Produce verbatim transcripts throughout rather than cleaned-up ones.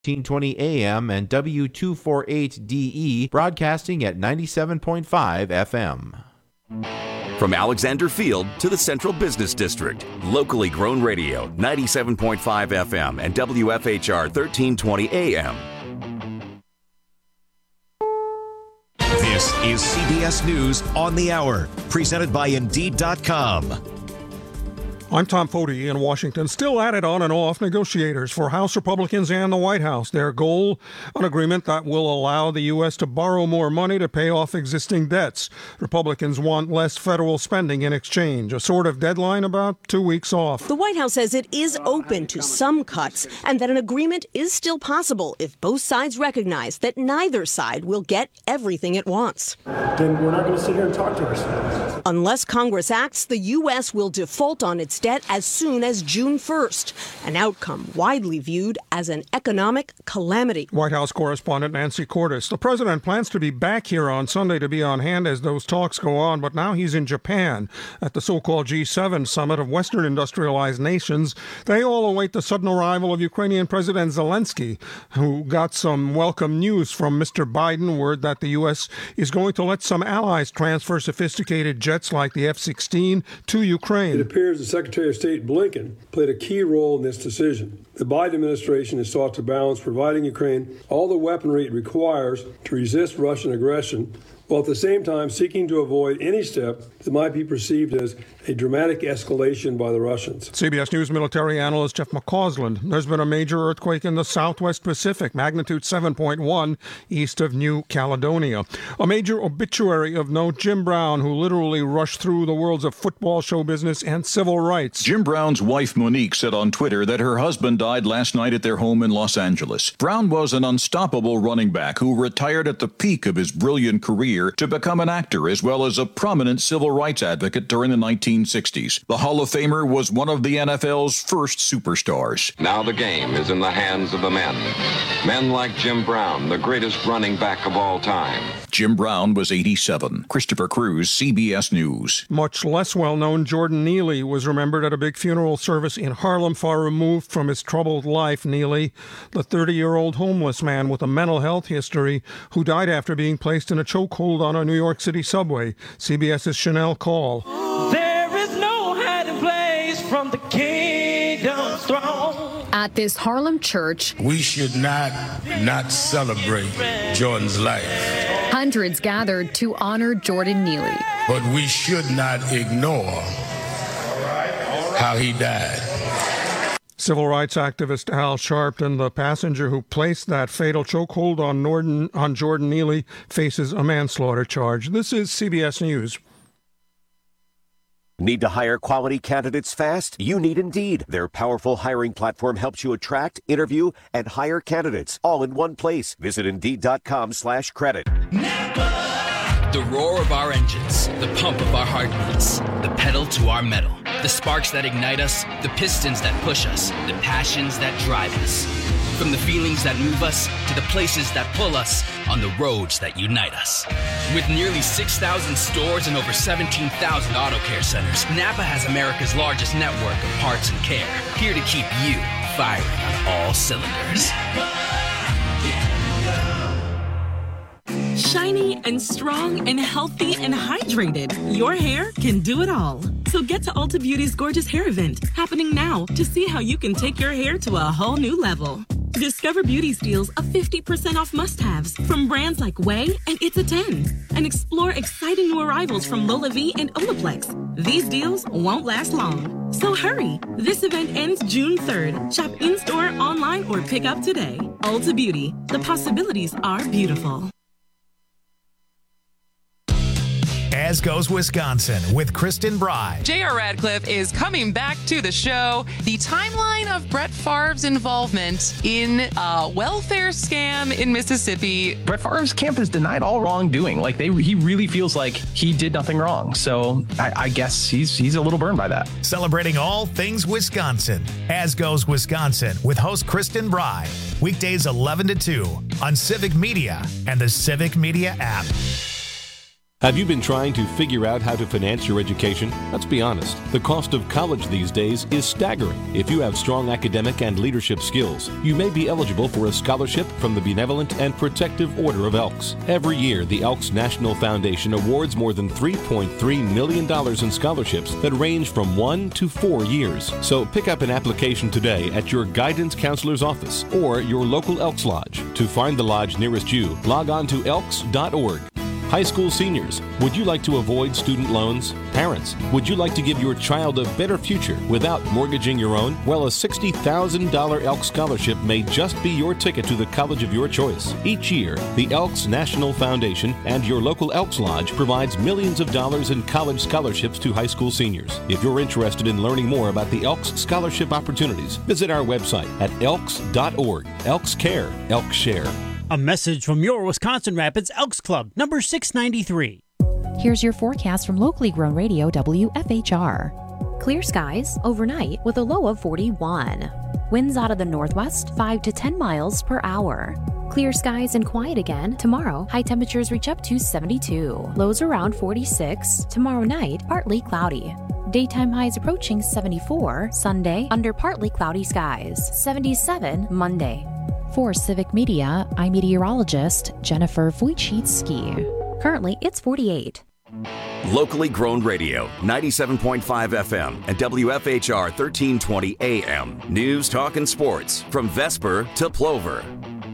thirteen twenty A M and W two forty-eight D E, broadcasting at ninety-seven point five F M. From Alexander Field to the Central Business District, locally grown radio, ninety-seven point five F M and W F H R thirteen twenty A M. This is C B S News on the Hour, presented by Indeed dot com. I'm Tom Foti in Washington. Still at it on and off, negotiators for House Republicans and the White House. Their goal, an agreement that will allow the U S to borrow more money to pay off existing debts. Republicans want less federal spending in exchange. A sort of deadline about two weeks off. The White House says it is open to some cuts and that an agreement is still possible if both sides recognize that neither side will get everything it wants. Then we're not going to sit here and talk to ourselves. Unless Congress acts, the U S will default on its debt as soon as June first, an outcome widely viewed as an economic calamity. White House correspondent Nancy Cordes. The president plans to be back here on Sunday to be on hand as those talks go on, but now he's in Japan at the so-called G seven summit of Western industrialized nations. They all await the sudden arrival of Ukrainian President Zelensky, who got some welcome news from Mister Biden, word that the U S is going to let some allies transfer sophisticated jets like the F sixteen to Ukraine. It appears the Secretary Secretary of State Blinken played a key role in this decision. The Biden administration has sought to balance providing Ukraine all the weaponry it requires to resist Russian aggression, while at the same time seeking to avoid any step that might be perceived as a dramatic escalation by the Russians. C B S News military analyst Jeff McCausland. There's been a major earthquake in the Southwest Pacific, magnitude seven point one, east of New Caledonia. A major obituary of note, Jim Brown, who literally rushed through the worlds of football, show business, and civil rights. Jim Brown's wife, Monique, said on Twitter that her husband died last night at their home in Los Angeles. Brown was an unstoppable running back who retired at the peak of his brilliant career to become an actor as well as a prominent civil rights advocate during the nineteen sixties. The Hall of Famer was one of the N F L's first superstars. Now the game is in the hands of the men. Men like Jim Brown, the greatest running back of all time. Jim Brown was eighty-seven. Christopher Cruz, C B S News. Much less well-known Jordan Neely was remembered at a big funeral service in Harlem, far removed from his troubled life. Neely, the thirty-year-old homeless man with a mental health history who died after being placed in a chokehold on a New York City subway. CBS's Chanel Call. There is no hiding place from the kingdom's throne. At this Harlem church, we should not not celebrate Jordan's life. Hundreds gathered to honor Jordan Neely. But we should not ignore how he died. Civil rights activist Al Sharpton, the passenger who placed that fatal chokehold on, Norton, on Jordan Neely, faces a manslaughter charge. This is C B S News. Need to hire quality candidates fast? You need Indeed. Their powerful hiring platform helps you attract, interview, and hire candidates all in one place. Visit Indeed.com slash credit. The roar of our engines, the pump of our heartbeats, the pedal to our metal, the sparks that ignite us, the pistons that push us, the passions that drive us. From the feelings that move us to the places that pull us on the roads that unite us. With nearly six thousand stores and over seventeen thousand auto care centers, Napa has America's largest network of parts and care, here to keep you firing on all cylinders. Shiny and strong and healthy and hydrated. Your hair can do it all. So get to Ulta Beauty's gorgeous hair event happening now to see how you can take your hair to a whole new level. Discover beauty steals of fifty percent off must-haves from brands like Way and It's a ten. And explore exciting new arrivals from Lola V and Olaplex. These deals won't last long. So hurry. This event ends June third. Shop in-store, online, or pick up today. Ulta Beauty. The possibilities are beautiful. As Goes Wisconsin with Kristen Bry. J R. Radcliffe is coming back to the show. The timeline of Brett Favre's involvement in a welfare scam in Mississippi. Brett Favre's camp has denied all wrongdoing. Like they, he really feels like he did nothing wrong. So I, I guess he's he's a little burned by that. Celebrating all things Wisconsin. As Goes Wisconsin with host Kristen Bry. Weekdays eleven to two on Civic Media and the Civic Media app. Have you been trying to figure out how to finance your education? Let's be honest, the cost of college these days is staggering. If you have strong academic and leadership skills, you may be eligible for a scholarship from the Benevolent and Protective Order of Elks. Every year, the Elks National Foundation awards more than three point three million dollars in scholarships that range from one to four years. So pick up an application today at your guidance counselor's office or your local Elks Lodge. To find the lodge nearest you, log on to elks dot org. High school seniors, would you like to avoid student loans? Parents, would you like to give your child a better future without mortgaging your own? Well, a sixty thousand dollars Elks Scholarship may just be your ticket to the college of your choice. Each year, the Elks National Foundation and your local Elks Lodge provides millions of dollars in college scholarships to high school seniors. If you're interested in learning more about the Elks Scholarship opportunities, visit our website at elks dot org. Elks Care, Elks Share. A message from your Wisconsin Rapids Elks Club, number six ninety-three. Here's your forecast from locally grown radio W F H R. Clear skies overnight with a low of forty-one. Winds out of the northwest, five to ten miles per hour. Clear skies and quiet again. Tomorrow, high temperatures reach up to seventy-two. Lows around forty-six. Tomorrow night, partly cloudy. Daytime highs approaching seventy-four. Sunday, under partly cloudy skies. seventy-seven Monday. For Civic Media, I'm meteorologist Jennifer Wojcicki. Currently, it's forty-eight. Locally grown radio, ninety-seven point five F M and W F H R thirteen twenty A M. News, talk, and sports from Vesper to Plover.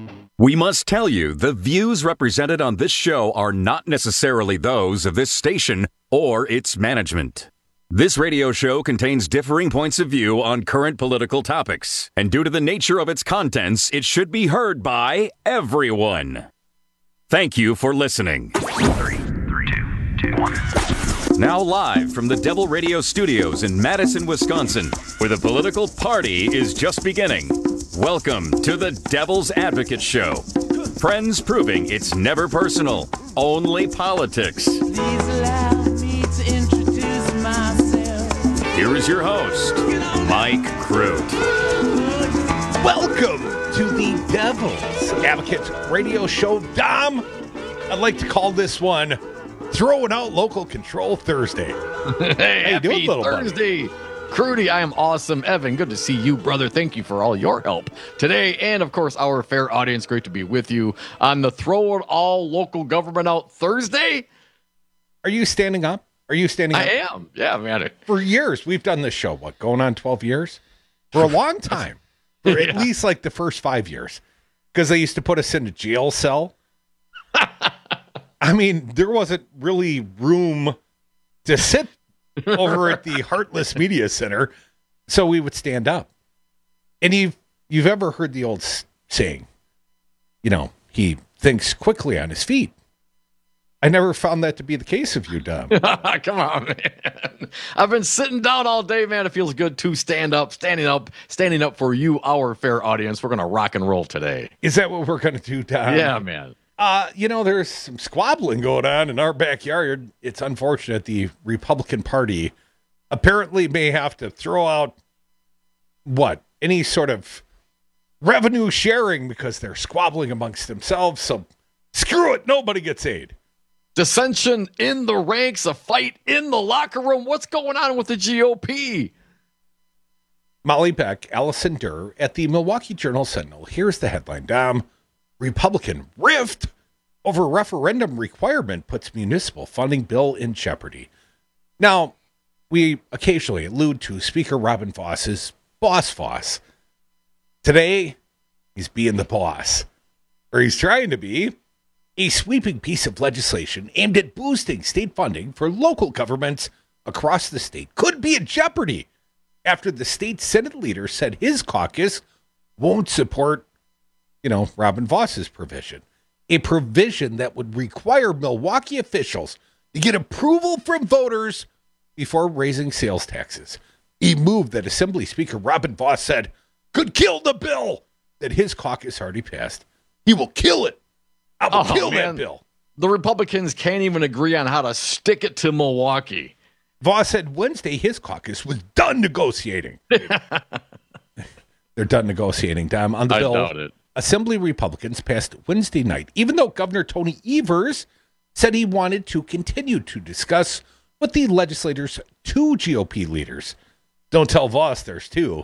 We must tell you, the views represented on this show are not necessarily those of this station or its management. This radio show contains differing points of view on current political topics, and due to the nature of its contents, it should be heard by everyone. Thank you for listening. Three, three, two, two, one. Now live from the Devil Radio Studios in Madison, Wisconsin, where the political party is just beginning. Welcome to the Devil's Advocate Show. Friends proving it's never personal, only politics. Please allow me to introduce myself. Here is your host, Mike Crute. Welcome to the Devil's Advocate Radio Show. Dom, I'd like to call this one Throwing Out Local Control Thursday. Hey, How you doing, happy little Thursday. buddy? Crudy, I am awesome. Evan, good to see you, brother. Thank you for all your help today. And, of course, our fair audience, great to be with you on the Throw It All Local Government Out Thursday. Are you standing up? Are you standing up? I am. Yeah, man. For years, we've done this show, what, going on twelve years? For a long time. For at Yeah. least like the first five years. Because they used to put us in a jail cell. I mean, there wasn't really room to sit over at the Heartless Media Center, so we would stand up. And you've, you've ever heard the old s- saying, you know, he thinks quickly on his feet. I never found that to be the case of you, Dom. Come on, man. I've been sitting down all day, man. It feels good to stand up, standing up, standing up for you, our fair audience. We're going to rock and roll today. Is that what we're going to do, Dom? Yeah, man. Uh, you know, there's some squabbling going on in our backyard. It's unfortunate the Republican Party apparently may have to throw out, what, any sort of revenue sharing because they're squabbling amongst themselves. So screw it. Nobody gets aid. Dissension in the ranks, a fight in the locker room. What's going on with the G O P? Molly Beck, Allison Durr at the Milwaukee Journal-Sentinel. Here's the headline, Dom. Republican rift over referendum requirement puts municipal funding bill in jeopardy. Now, we occasionally allude to Speaker Robin Voss's boss Voss. Today, he's being the boss, or he's trying to be. A sweeping piece of legislation aimed at boosting state funding for local governments across the state could be in jeopardy after the state Senate leader said his caucus won't support, you know, Robin Voss's provision. A provision that would require Milwaukee officials to get approval from voters before raising sales taxes. A move that Assembly Speaker Robin Voss said could kill the bill that his caucus already passed. He will kill it. I will Oh, kill man. that bill. The Republicans can't even agree on how to stick it to Milwaukee. Voss said Wednesday his caucus was done negotiating. They're done negotiating, Dom, on the I bill. doubt it. Assembly Republicans passed Wednesday night, even though Governor Tony Evers said he wanted to continue to discuss with the legislators' two G O P leaders. Don't tell Voss there's two.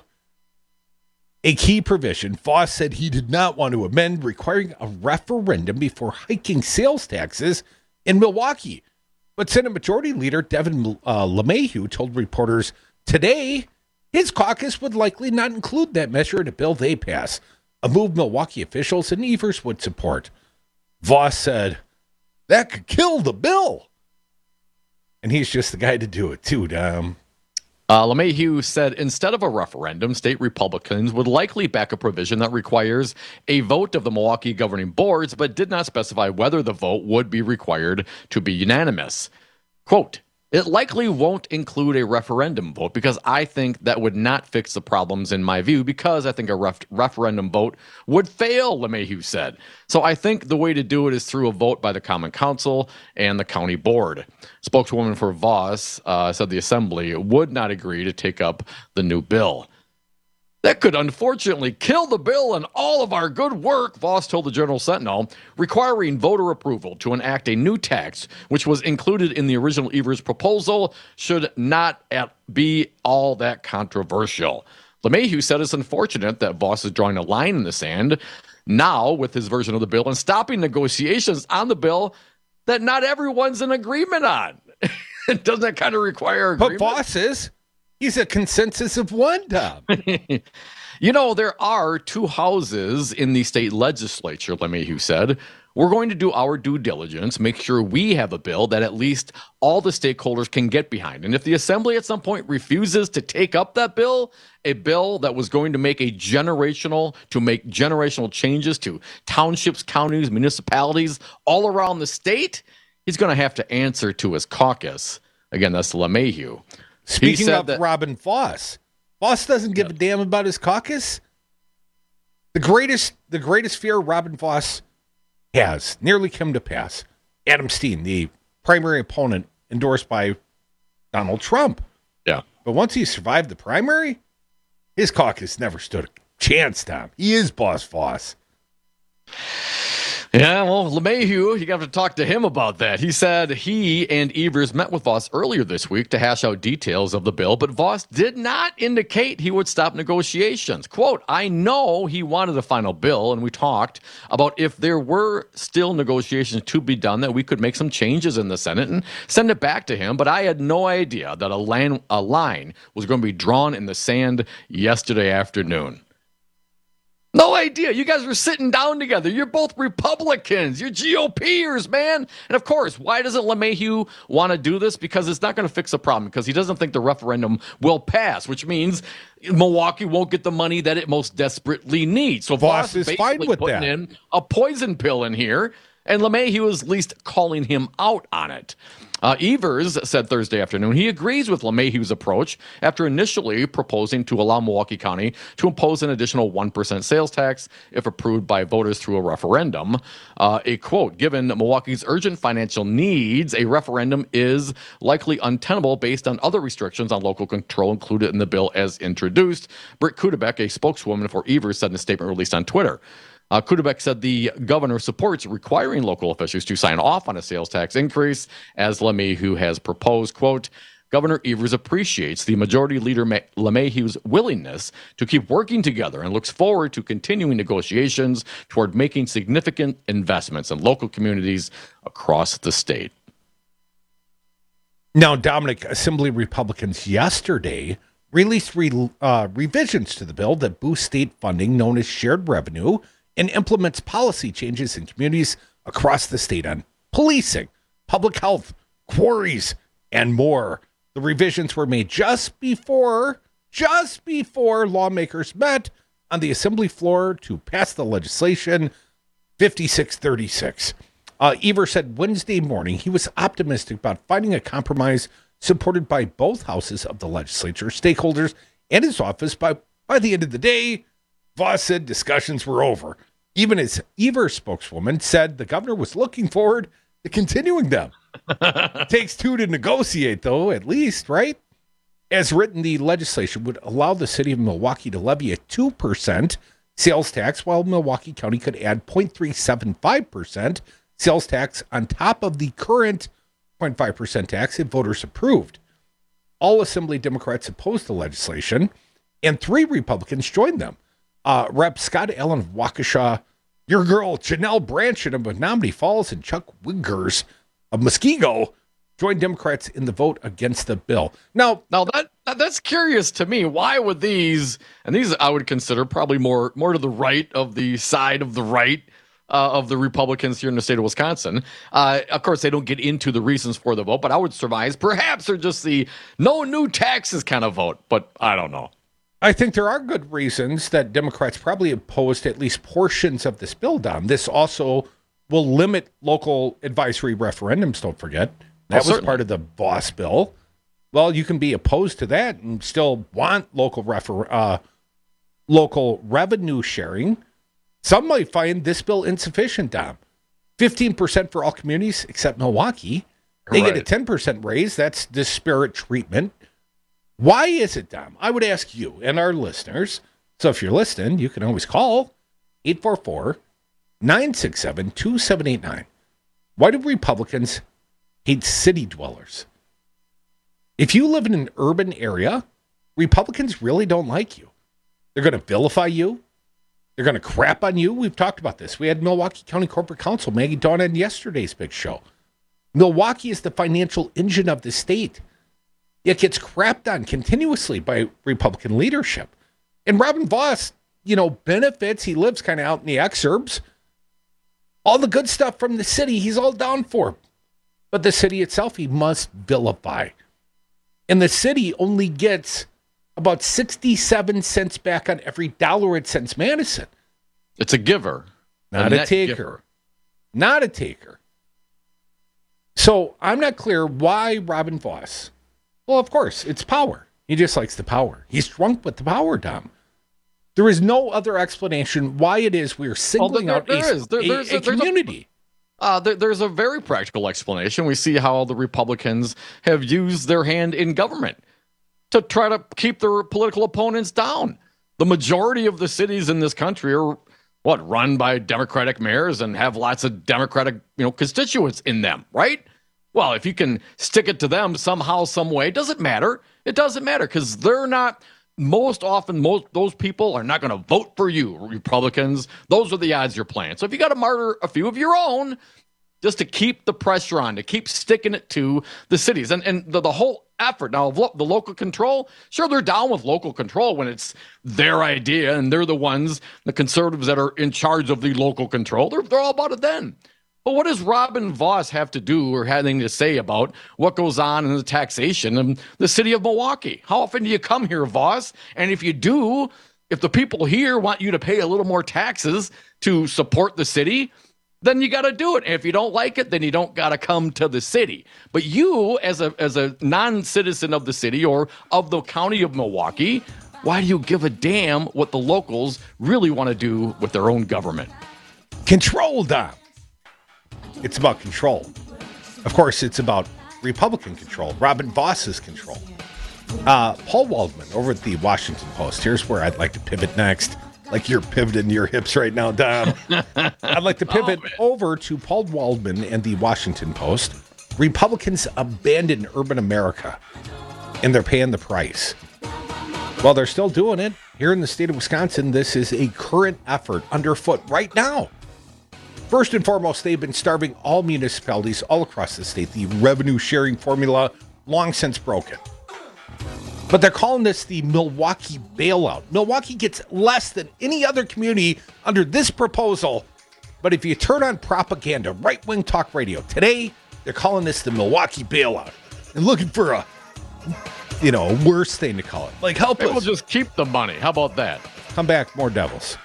A key provision, Voss said he did not want to amend requiring a referendum before hiking sales taxes in Milwaukee. But Senate Majority Leader Devin uh, LeMahieu told reporters today his caucus would likely not include that measure in a bill they pass, a move Milwaukee officials and Evers would support. Voss said, that could kill the bill. And he's just the guy to do it, too, Dom. Uh, LeMahieu said instead of a referendum, state Republicans would likely back a provision that requires a vote of the Milwaukee governing boards, but did not specify whether the vote would be required to be unanimous. Quote, it likely won't include a referendum vote because I think that would not fix the problems in my view because I think a ref- referendum vote would fail, LeMahieu said. So I think the way to do it is through a vote by the Common Council and the county board. Spokeswoman for Voss uh, said the assembly would not agree to take up the new bill. That could unfortunately kill the bill and all of our good work, Voss told the Journal Sentinel, requiring voter approval to enact a new tax, which was included in the original Evers proposal, should not at, be all that controversial. LeMahieu said it's unfortunate that Voss is drawing a line in the sand now with his version of the bill and stopping negotiations on the bill that not everyone's in agreement on. Doesn't that kind of require agreement? But Voss is. He's a consensus of one, Tom. You know, there are two houses in the state legislature, LeMahieu said. We're going to do our due diligence, make sure we have a bill that at least all the stakeholders can get behind. And if the assembly at some point refuses to take up that bill, a bill that was going to make a generational, to make generational changes to townships, counties, municipalities all around the state, he's going to have to answer to his caucus. Again, that's LeMahieu. Speaking of that, Robin Voss, Voss doesn't give yeah. a damn about his caucus. The greatest, the greatest fear Robin Voss has nearly come to pass. Adam Steen, the primary opponent endorsed by Donald Trump. Yeah. But once he survived the primary, his caucus never stood a chance, Tom. He is Boss Voss. Yeah, well, LeMahieu, you got to talk to him about that. He said he and Evers met with Voss earlier this week to hash out details of the bill, but Voss did not indicate he would stop negotiations. Quote, I know he wanted a final bill, and we talked about if there were still negotiations to be done, that we could make some changes in the Senate and send it back to him, but I had no idea that a line, a line was going to be drawn in the sand yesterday afternoon. No idea. You guys were sitting down together. You're both Republicans. You're GOPers, man. And of course, why doesn't LeMahieu want to do this? Because it's not going to fix the problem, because he doesn't think the referendum will pass, which means Milwaukee won't get the money that it most desperately needs. So Voss is fine with putting that. in a poison pill in here, and LeMahieu is at least calling him out on it. Uh, Evers said Thursday afternoon he agrees with LeMahieu's approach after initially proposing to allow Milwaukee County to impose an additional one percent sales tax if approved by voters through a referendum. Uh, a quote, given Milwaukee's urgent financial needs, a referendum is likely untenable based on other restrictions on local control included in the bill as introduced. Britt Kudebeck, a spokeswoman for Evers, said in a statement released on Twitter. Uh, Kudebeck said the governor supports requiring local officials to sign off on a sales tax increase, as LeMahieu has proposed. Quote, Governor Evers appreciates the Majority Leader Ma- LeMahieu's willingness to keep working together and looks forward to continuing negotiations toward making significant investments in local communities across the state. Now, Dominic, Assembly Republicans yesterday released re- uh, revisions to the bill that boost state funding known as shared revenue and implements policy changes in communities across the state on policing, public health, quarries, and more. The revisions were made just before, just before lawmakers met on the assembly floor to pass the legislation fifty-six thirty-six. Uh, Evers said Wednesday morning he was optimistic about finding a compromise supported by both houses of the legislature, stakeholders, and his office. By, by the end of the day, Voss said discussions were over. Even as Evers' spokeswoman said the governor was looking forward to continuing them. Takes two to negotiate, though, at least, right? As written, the legislation would allow the city of Milwaukee to levy a two percent sales tax, while Milwaukee County could add zero point three seven five percent sales tax on top of the current zero point five percent tax if voters approved. All Assembly Democrats opposed the legislation, and three Republicans joined them. Uh, Rep Scott Allen of Waukesha, your girl Janelle Branchen of Menominee Falls, and Chuck Wiggers of Muskego joined Democrats in the vote against the bill. Now, now that that's curious to me. Why would these, and these I would consider probably more more to the right of the side of the right uh, of the Republicans here in the state of Wisconsin. Uh, of course, they don't get into the reasons for the vote, but I would surmise perhaps they're just the no new taxes kind of vote, but I don't know. I think there are good reasons that Democrats probably opposed at least portions of this bill, Dom. This also will limit local advisory referendums, don't forget. That oh, was certainly part of the Voss bill. Well, you can be opposed to that and still want local refer- uh, local revenue sharing. Some might find this bill insufficient, Dom. fifteen percent for all communities except Milwaukee. They right. get a ten percent raise. That's disparate treatment. Why is it, Dom? I would ask you and our listeners. So if you're listening, you can always call eight four four, nine six seven, two seven eight nine. Why do Republicans hate city dwellers? If you live in an urban area, Republicans really don't like you. They're going to vilify you. They're going to crap on you. We've talked about this. We had Milwaukee County Corporate Counsel Maggie Dawn on yesterday's big show. Milwaukee is the financial engine of the state. It gets crapped on continuously by Republican leadership. And Robin Voss, you know, benefits. He lives kind of out in the exurbs. All the good stuff from the city, he's all down for. But the city itself, he must vilify. And the city only gets about sixty-seven cents back on every dollar it sends Madison. It's a giver. Not a, a taker. Giver. Not a taker. So I'm not clear why Robin Voss. Well, of course, it's power. He just likes the power. He's drunk with the power, Dom. There is no other explanation why it is we're singling well, there, out there a, is. There, a, there's a, a community. A, uh, there, there's a very practical explanation. We see how the Republicans have used their hand in government to try to keep their political opponents down. The majority of the cities in this country are, what, run by Democratic mayors and have lots of Democratic, you know, constituents in them, right? Well, if you can stick it to them somehow, some way, it doesn't matter. It doesn't matter because they're not, most often, most those people are not going to vote for you, Republicans. Those are the odds you're playing. So if you got to martyr a few of your own just to keep the pressure on, to keep sticking it to the cities. And, and the, the whole effort now of lo- the local control, sure, they're down with local control when it's their idea and they're the ones, the conservatives that are in charge of the local control. They're, they're all about it then. But what does Robin Voss have to do or having to say about what goes on in the taxation of the city of Milwaukee? How often do you come here, Voss? And if you do, if the people here want you to pay a little more taxes to support the city, then you got to do it. And if you don't like it, then you don't got to come to the city. But you, as a as a non-citizen of the city or of the county of Milwaukee, why do you give a damn what the locals really want to do with their own government? Control, Dom. It's about control. Of course, it's about Republican control, Robin Voss's control. Uh, Paul Waldman over at the Washington Post. Here's where I'd like to pivot next. Like you're pivoting your hips right now, Dom. I'd like to pivot oh, over to Paul Waldman and the Washington Post. Republicans abandon urban America, and they're paying the price. Well, they're still doing it. Here in the state of Wisconsin, this is a current effort underfoot right now. First and foremost, they've been starving all municipalities all across the state. The revenue sharing formula, long since broken. But they're calling this the Milwaukee bailout. Milwaukee gets less than any other community under this proposal. But if you turn on propaganda, right-wing talk radio, today they're calling this the Milwaukee bailout. And looking for a, you know, a worse thing to call it. Like, help us. We'll just keep the money. How about that? Come back, more Devils.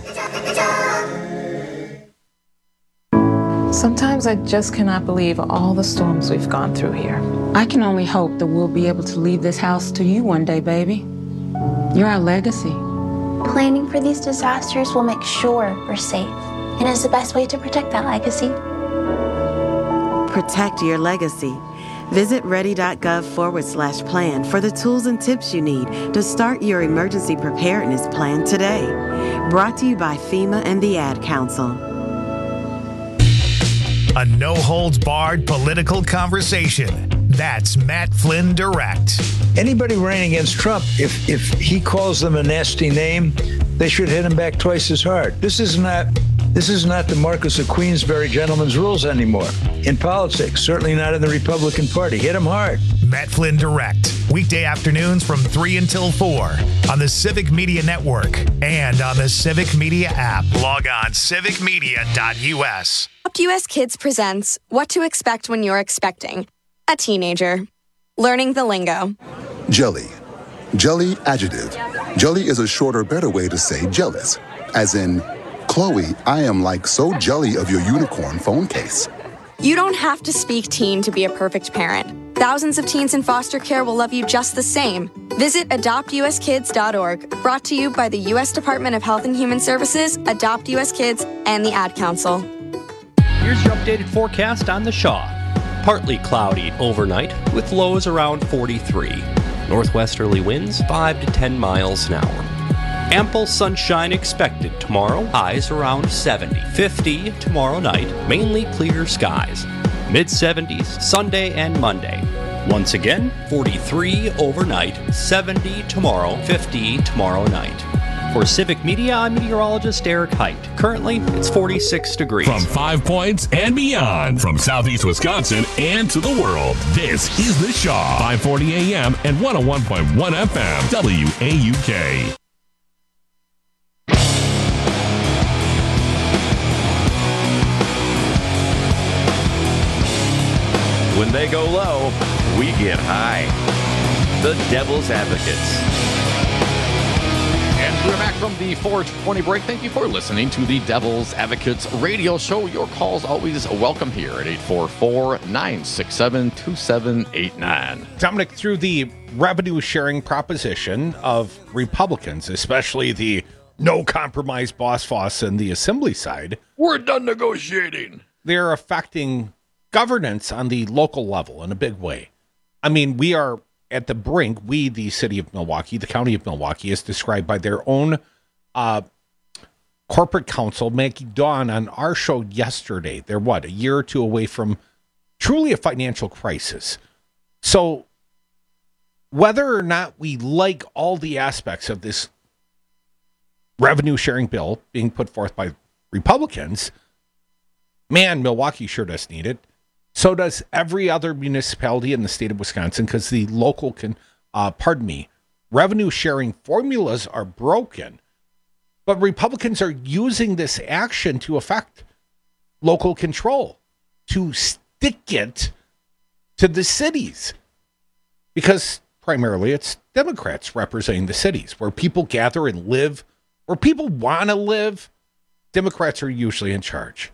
Sometimes I just cannot believe all the storms we've gone through here. I can only hope that we'll be able to leave this house to you one day, baby. You're our legacy. Planning for these disasters will make sure we're safe, and is the best way to protect that legacy. Protect your legacy. Visit ready.gov forward slash plan for the tools and tips you need to start your emergency preparedness plan today. Brought to you by FEMA and the Ad Council. A no-holds-barred political conversation. That's Matt Flynn Direct. Anybody running against Trump, if if he calls them a nasty name, they should hit him back twice as hard. This is not this is not the Marquess of Queensberry gentleman's rules anymore in politics. Certainly not in the Republican Party. Hit him hard. Matt Flynn Direct. Weekday afternoons from three until four on the Civic Media Network and on the Civic Media app. Log on civic media dot u s. Adopt U S Kids presents What to Expect When You're Expecting a Teenager. Learning the lingo. Jelly. Jelly adjective. Jelly is a shorter, better way to say jealous. As in, Chloe, I am like so jelly of your unicorn phone case. You don't have to speak teen to be a perfect parent. Thousands of teens in foster care will love you just the same. Visit adopt u s kids dot org. Brought to you by the U S Department of Health and Human Services, Adopt U S Kids, and the Ad Council. Here's your updated forecast on the Shaw. Partly cloudy overnight with lows around forty-three. Northwesterly winds five to ten miles an hour. Ample sunshine expected tomorrow, highs around seventy. fifty tomorrow night, mainly clear skies. mid seventies Sunday and Monday. Once again, forty-three overnight, seventy tomorrow, fifty tomorrow night. For Civic Media, I'm meteorologist Eric Height. Currently, it's forty-six degrees. From Five Points and beyond, from Southeast Wisconsin and to the world, this is The Shaw, five forty A M and one oh one point one F M, W A U K. When they go low, we get high. The Devil's Advocates. And we're back from the four twenty break. Thank you for listening to the Devil's Advocates radio show. Your calls always welcome here at eight four four, nine six seven, two seven eight nine. Dominic, through the revenue sharing proposition of Republicans, especially the no compromise boss Foss and the Assembly side, we're done negotiating. They're affecting governance on the local level in a big way. I mean, we are at the brink. We, the city of Milwaukee, the county of Milwaukee, is described by their own uh, corporate counsel, Maggie Dawn, on our show yesterday. They're what, a year or two away from truly a financial crisis. So whether or not we like all the aspects of this revenue sharing bill being put forth by Republicans, man, Milwaukee sure does need it. So does every other municipality in the state of Wisconsin, because the local can, uh, pardon me, revenue sharing formulas are broken. But Republicans are using this action to affect local control, to stick it to the cities. Because primarily it's Democrats representing the cities, where people gather and live, where people want to live. Democrats are usually in charge.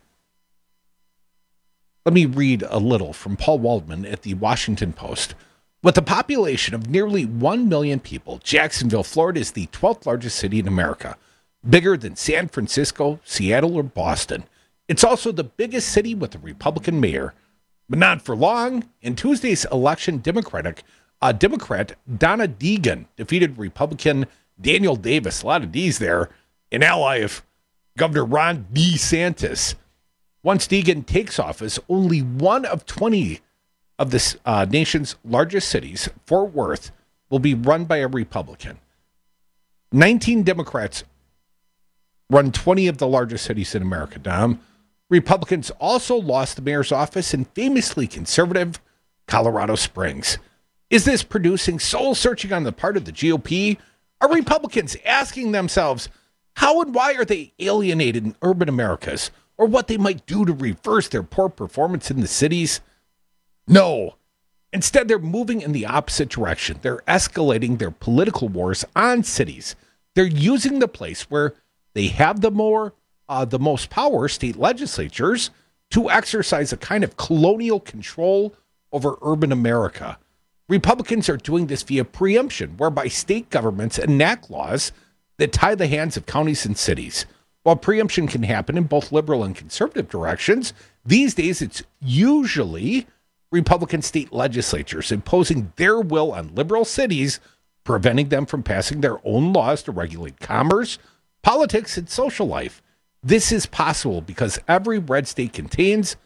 Let me read a little from Paul Waldman at the Washington Post. With a population of nearly one million people, Jacksonville, Florida is the twelfth largest city in America, bigger than San Francisco, Seattle, or Boston. It's also the biggest city with a Republican mayor. But not for long. In Tuesday's election, Democratic uh, Democrat Donna Deegan defeated Republican Daniel Davis, a lot of D's there, an ally of Governor Ron DeSantis. Once Deegan takes office, only one of twenty of the uh, nation's largest cities, Fort Worth, will be run by a Republican. nineteen Democrats run twenty of the largest cities in America, Dom. Republicans also lost the mayor's office in famously conservative Colorado Springs. Is this producing soul searching on the part of the G O P? Are Republicans asking themselves how and why are they alienated in urban Americas, or what they might do to reverse their poor performance in the cities? No. Instead, they're moving in the opposite direction. They're escalating their political wars on cities. They're using the place where they have the more, uh, the most power, state legislatures, to exercise a kind of colonial control over urban America. Republicans are doing this via preemption, whereby state governments enact laws that tie the hands of counties and cities. While preemption can happen in both liberal and conservative directions, these days it's usually Republican state legislatures imposing their will on liberal cities, preventing them from passing their own laws to regulate commerce, politics, and social life. This is possible because every red state contains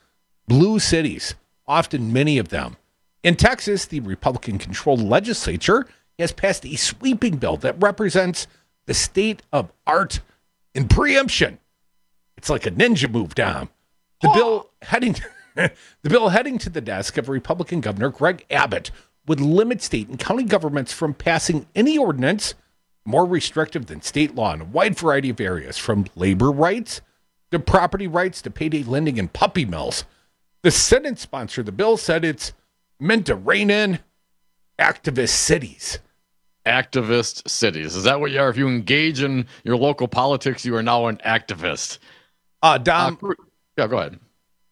blue cities, often many of them. In Texas, the Republican-controlled legislature has passed a sweeping bill that represents the state of art in preemption. It's like a ninja move, Dom. The bill heading the bill heading to the desk of Republican Governor Greg Abbott would limit state and county governments from passing any ordinance more restrictive than state law in a wide variety of areas, from labor rights to property rights to payday lending and puppy mills. The Senate sponsor of the bill said it's meant to rein in activist cities. Activist cities. Is that what you are? If you engage in your local politics, you are now an activist. Uh, Dom. Uh, yeah, go ahead.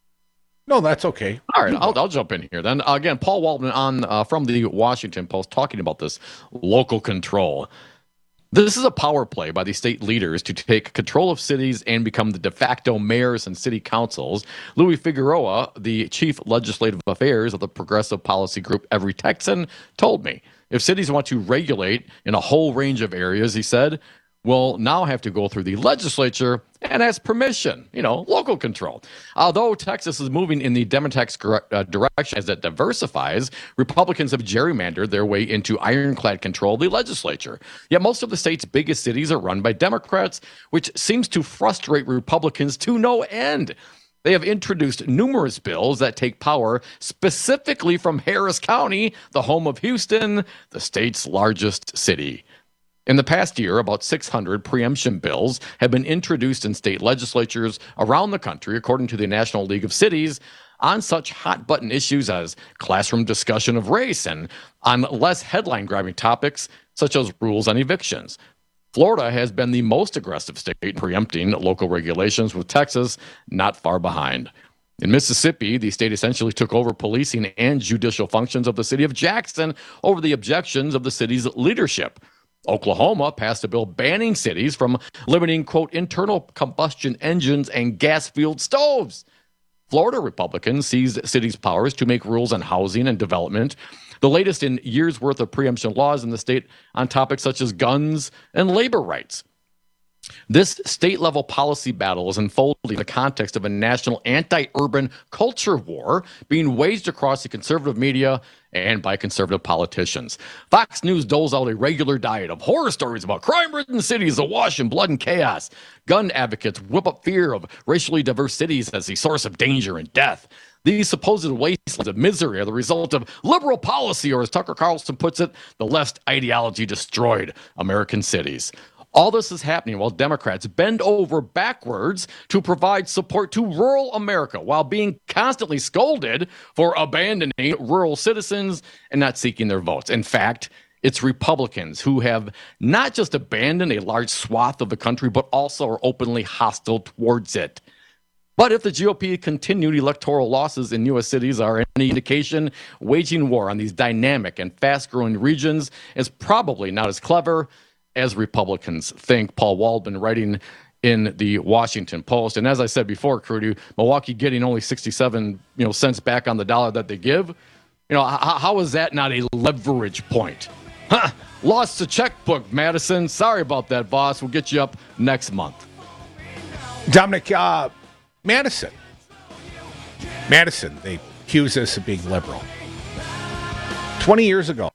No, that's okay. All right, I'll, I'll jump in here then. Uh, again, Paul Waldman on uh, from the Washington Post talking about this local control. This is a power play by the state leaders to take control of cities and become the de facto mayors and city councils. Louis Figueroa, the chief legislative affairs of the progressive policy group Every Texan, told me, if cities want to regulate in a whole range of areas, he said, will now have to go through the legislature and ask permission, you know, local control. Although Texas is moving in the Democrats' uh, direction as it diversifies, Republicans have gerrymandered their way into ironclad control of the legislature. Yet most of the state's biggest cities are run by Democrats, which seems to frustrate Republicans to no end. They have introduced numerous bills that take power specifically from Harris County, the home of Houston, the state's largest city. In the past year, about six hundred preemption bills have been introduced in state legislatures around the country, according to the National League of Cities, on such hot-button issues as classroom discussion of race and on less headline-grabbing topics such as rules on evictions. Florida has been the most aggressive state preempting local regulations, with Texas not far behind. In Mississippi, the state essentially took over policing and judicial functions of the city of Jackson over the objections of the city's leadership. Oklahoma passed a bill banning cities from limiting, quote, internal combustion engines and gas-fueled stoves. Florida Republicans seized cities' powers to make rules on housing and development, the latest in years' worth of preemption laws in the state on topics such as guns and labor rights. This state-level policy battle is unfolding in the context of a national anti-urban culture war being waged across the conservative media and by conservative politicians. Fox News doles out a regular diet of horror stories about crime-ridden cities awash in blood and chaos. Gun advocates whip up fear of racially diverse cities as the source of danger and death. These supposed wastelands of misery are the result of liberal policy, or as Tucker Carlson puts it, the left's ideology destroyed American cities. All this is happening while Democrats bend over backwards to provide support to rural America while being constantly scolded for abandoning rural citizens and not seeking their votes. In fact, it's Republicans who have not just abandoned a large swath of the country, but also are openly hostile towards it. But if the G O P continued electoral losses in U S cities are any indication, waging war on these dynamic and fast-growing regions is probably not as clever as Republicans think. Paul Waldman writing in the Washington Post. And as I said before, Crudy, Milwaukee getting only sixty-seven you know, cents back on the dollar that they give. You know, h- how is that not a leverage point? Huh, lost the checkbook, Madison. Sorry about that, boss. We'll get you up next month. Dominic, uh, Madison. Madison, they accuse us of being liberal. twenty years ago,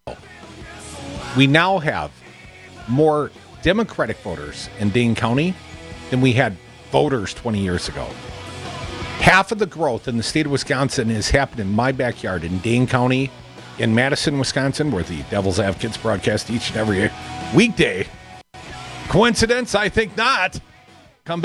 we now have more Democratic voters in Dane County than we had voters twenty years ago. Half of the growth in the state of Wisconsin has happened in my backyard in Dane County, in Madison, Wisconsin, where the Devil's Advocates broadcast each and every weekday. Coincidence? I think not. Come back.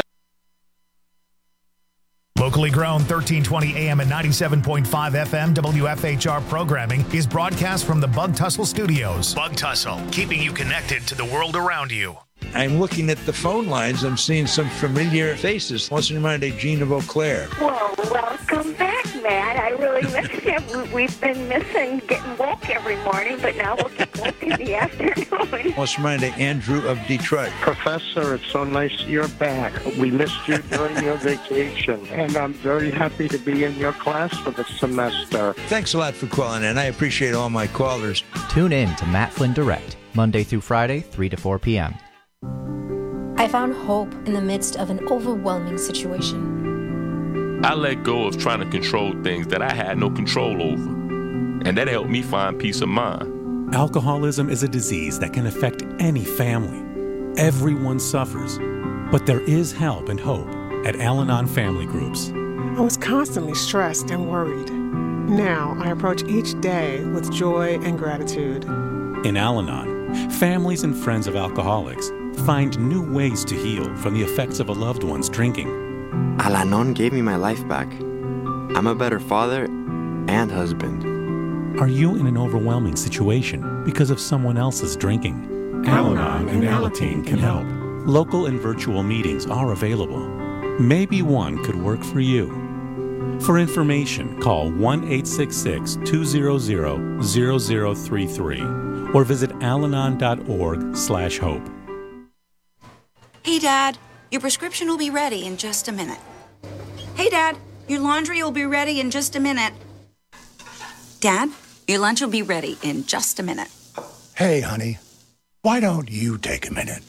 Locally grown, thirteen twenty A M and ninety-seven point five F M W F H R programming is broadcast from the Bug Tussle Studios. Bug Tussle, keeping you connected to the world around you. I'm looking at the phone lines. I'm seeing some familiar faces. What's in mind, Jean of Eau Claire? Well, welcome back, Matt. I really miss you. We've been missing getting woke every morning, but now we'll get woke in the afternoon. What's in mind, Andrew of Detroit? Professor, it's so nice you're back. We missed you during your vacation, and I'm very happy to be in your class for the semester. Thanks a lot for calling in. I appreciate all my callers. Tune in to Matt Flynn Direct, Monday through Friday, three to four p.m. I found hope in the midst of an overwhelming situation. I let go of trying to control things that I had no control over. And that helped me find peace of mind. Alcoholism is a disease that can affect any family. Everyone suffers, but there is help and hope at Al-Anon Family Groups. I was constantly stressed and worried. Now I approach each day with joy and gratitude. In Al-Anon, families and friends of alcoholics find new ways to heal from the effects of a loved one's drinking. Al-Anon gave me my life back. I'm a better father and husband. Are you in an overwhelming situation because of someone else's drinking? Al-Anon and Alateen can help. Local and virtual meetings are available. Maybe one could work for you. For information, call one eight six six, two zero zero, zero zero three three or visit alanon dot org slash hope. Hey, Dad, your prescription will be ready in just a minute. Hey, Dad, your laundry will be ready in just a minute. Dad, your lunch will be ready in just a minute. Hey, honey, why don't you take a minute?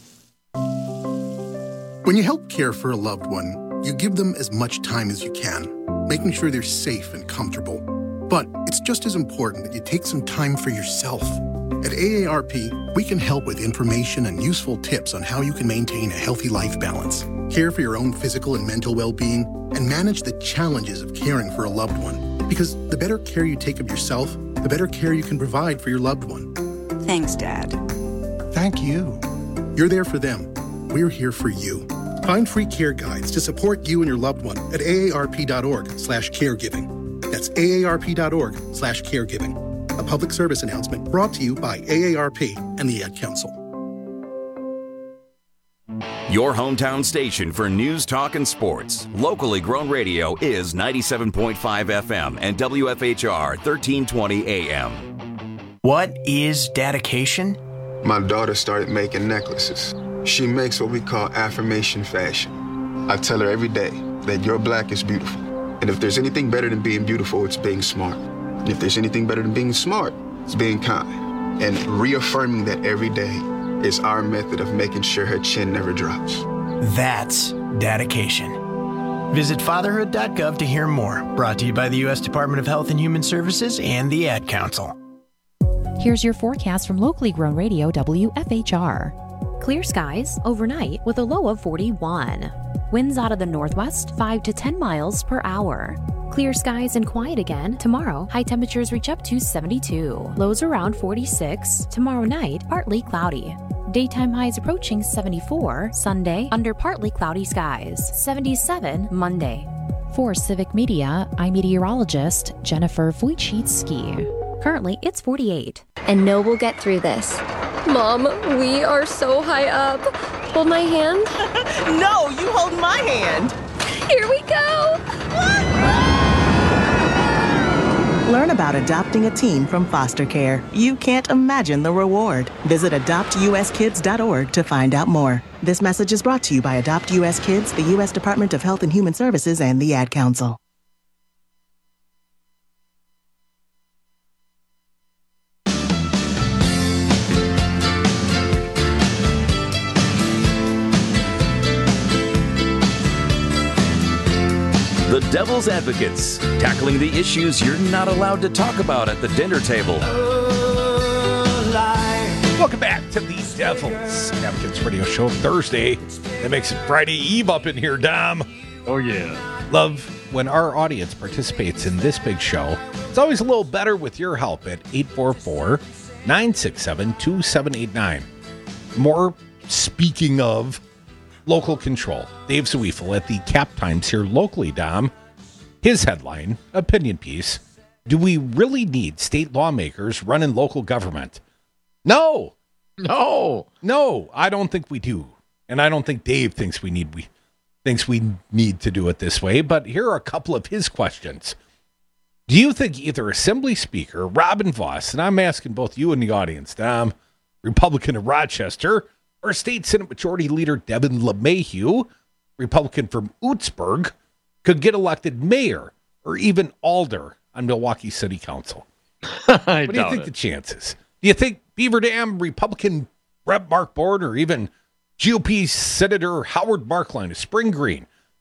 When you help care for a loved one, you give them as much time as you can, making sure they're safe and comfortable. But it's just as important that you take some time for yourself. At A A R P, we can help with information and useful tips on how you can maintain a healthy life balance, care for your own physical and mental well-being, and manage the challenges of caring for a loved one. Because the better care you take of yourself, the better care you can provide for your loved one. Thanks, Dad. Thank you. You're there for them. We're here for you. Find free care guides to support you and your loved one at aarp.org slash caregiving. That's aarp.org slash caregiving. A public service announcement brought to you by A A R P and the Ad Council. Your hometown station for news, talk, and sports. Locally grown radio is ninety-seven point five F M and W F H R thirteen twenty A M. What is dedication? My daughter started making necklaces. She makes what we call affirmation fashion. I tell her every day that your black is beautiful. And if there's anything better than being beautiful, it's being smart. And if there's anything better than being smart, it's being kind. And reaffirming that every day is our method of making sure her chin never drops. That's dedication. Visit fatherhood dot gov to hear more. Brought to you by the U S Department of Health and Human Services and the Ad Council. Here's your forecast from locally grown radio W F H R. Clear skies overnight with a low of forty-one. Winds out of the northwest five to ten miles per hour. Clear skies and quiet again tomorrow. High temperatures reach up to seventy-two. Lows around forty-six. Tomorrow night, partly cloudy. Daytime highs approaching seventy-four. Sunday, under partly cloudy skies. seventy-seven Monday. For Civic Media, I'm meteorologist Jennifer Wojcicki. Currently, it's forty-eight. And know we'll get through this. Mom, we are so high up. Hold my hand. No, you hold my hand. Here we go. Learn about adopting a teen from foster care. You can't imagine the reward. Visit adopt u s kids dot org to find out more. This message is brought to you by Adopt U S Kids, the U S Department of Health and Human Services, and the Ad Council. The Devil's Advocates, tackling the issues you're not allowed to talk about at the dinner table. Welcome back to the Devil's Advocates Radio Show Thursday. That makes it Friday Eve up in here, Dom. Oh, yeah. Love when our audience participates in this big show. It's always a little better with your help at eight four four, nine six seven, two seven eight nine. More speaking of local control. Dave Zweifel at the Cap Times here locally, Dom. His headline, opinion piece, do we really need state lawmakers running local government? No. No. No, I don't think we do. And I don't think Dave thinks we need we thinks we need to do it this way, but here are a couple of his questions. Do you think either Assembly Speaker Robin Vos, and I'm asking both you and the audience, Dom, Republican of Rochester, or State Senate Majority Leader Devin LeMahieu, Republican from Oostburg, could get elected mayor or even alder on Milwaukee City Council? I what do you think it. the chances? Do you think Beaver Dam Republican Rep Mark Bourne or even G O P Senator Howard Markline of Spring Green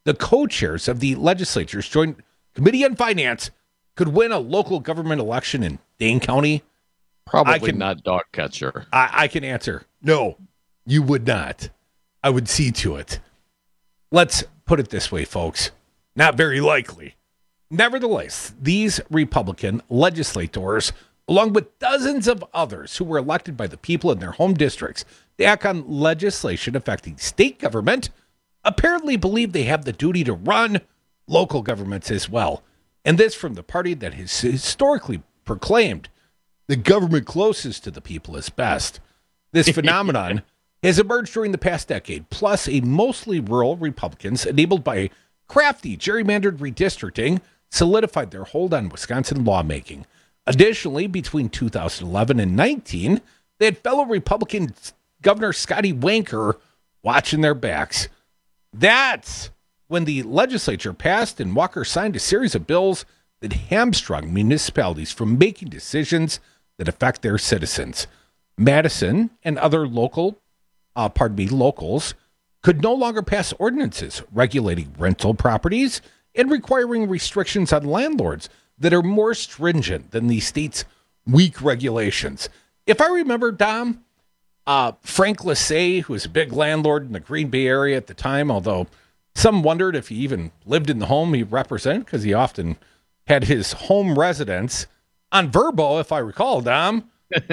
the co-chairs of the legislature's Joint Committee on Finance could win a local government election in Dane County? Probably I can, not dog catcher. I, I can answer, no, you would not. I would see to it. Let's put it this way, folks. Not very likely. Nevertheless, these Republican legislators, along with dozens of others who were elected by the people in their home districts to act on legislation affecting state government, apparently believe they have the duty to run local governments as well. And this from the party that has historically proclaimed the government closest to the people is best. This phenomenon has emerged during the past decade, plus a mostly rural Republicans enabled by crafty gerrymandered redistricting solidified their hold on Wisconsin lawmaking. Additionally, between two thousand eleven and nineteen, they had fellow Republican Governor Scotty Wanker watching their backs. That's when the legislature passed and Walker signed a series of bills that hamstrung municipalities from making decisions that affect their citizens. Madison and other local, uh, pardon me, locals could no longer pass ordinances regulating rental properties and requiring restrictions on landlords that are more stringent than the state's weak regulations. If I remember, Dom, uh, Frank Lassay, who was a big landlord in the Green Bay area at the time, although some wondered if he even lived in the home he represented because he often had his home residence on Verbo, if I recall, Dom.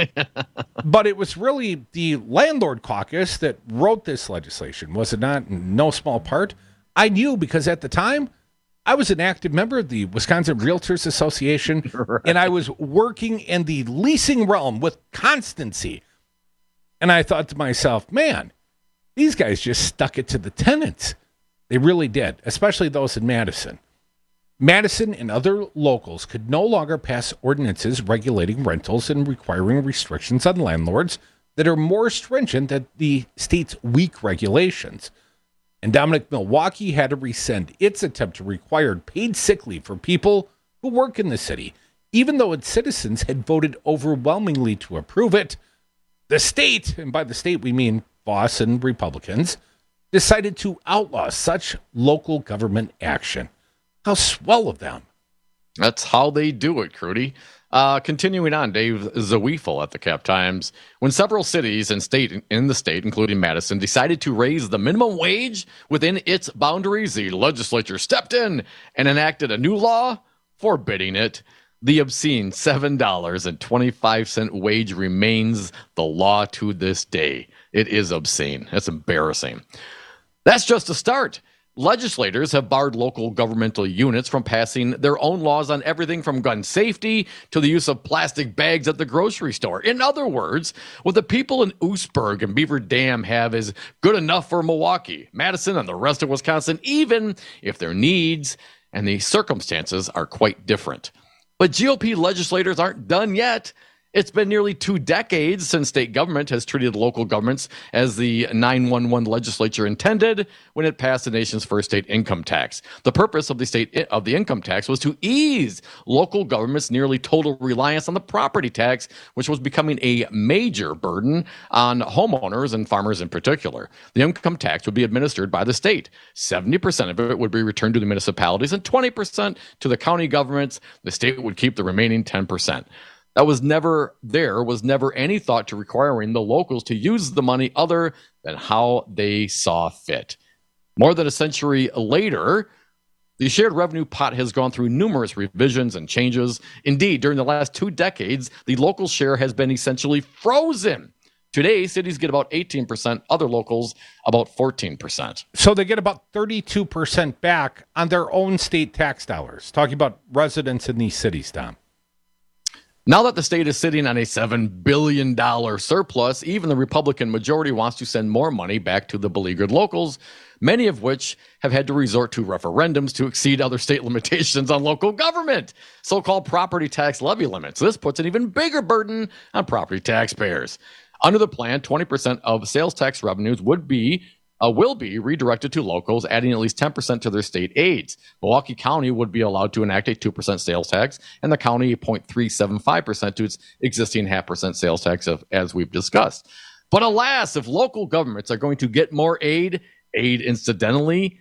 But it was really the landlord caucus that wrote this legislation, was it not? In no small part. I knew because at the time, I was an active member of the Wisconsin Realtors Association, right. And I was working in the leasing realm with constancy. And I thought to myself, man, these guys just stuck it to the tenants. They really did, especially those in Madison. Madison and other locals could no longer pass ordinances regulating rentals and requiring restrictions on landlords that are more stringent than the state's weak regulations. And Dominic, Milwaukee had to rescind its attempt to require paid sick leave for people who work in the city, even though its citizens had voted overwhelmingly to approve it. The state, and by the state we mean Voss and Republicans, decided to outlaw such local government action. How swell of them. That's how they do it, Crudy. Uh, continuing on, Dave Zawiefel at the Cap Times. When several cities and state in the state, including Madison, decided to raise the minimum wage within its boundaries, the legislature stepped in and enacted a new law forbidding it. The obscene seven dollars and twenty-five cents wage remains the law to this day. It is obscene. That's embarrassing. That's just a start. Legislators have barred local governmental units from passing their own laws on everything from gun safety to the use of plastic bags at the grocery store. In other words, what the people in Oostburg and Beaver Dam have is good enough for Milwaukee, Madison, and the rest of Wisconsin, even if their needs and the circumstances are quite different. But G O P legislators aren't done yet. It's been nearly two decades since state government has treated local governments as the nine one one legislature intended when it passed the nation's first state income tax. The purpose of the state of the income tax was to ease local government's nearly total reliance on the property tax, which was becoming a major burden on homeowners and farmers in particular. The income tax would be administered by the state. seventy percent of it would be returned to the municipalities and twenty percent to the county governments. The state would keep the remaining ten percent. That was never, there was never any thought to requiring the locals to use the money other than how they saw fit. More than a century later, the shared revenue pot has gone through numerous revisions and changes. Indeed, during the last two decades, the local share has been essentially frozen. Today, cities get about eighteen percent, other locals about fourteen percent. So they get about thirty-two percent back on their own state tax dollars. Talking about residents in these cities, Tom. Now that the state is sitting on a seven billion dollars surplus, even the Republican majority wants to send more money back to the beleaguered locals, many of which have had to resort to referendums to exceed other state limitations on local government, so-called property tax levy limits. This puts an even bigger burden on property taxpayers. Under the plan, twenty percent of sales tax revenues would be Uh, will be redirected to locals, adding at least ten percent to their state aids. Milwaukee County would be allowed to enact a two percent sales tax, and the county zero point three seven five percent to its existing half percent sales tax, of, as we've discussed. But alas, if local governments are going to get more aid, aid incidentally,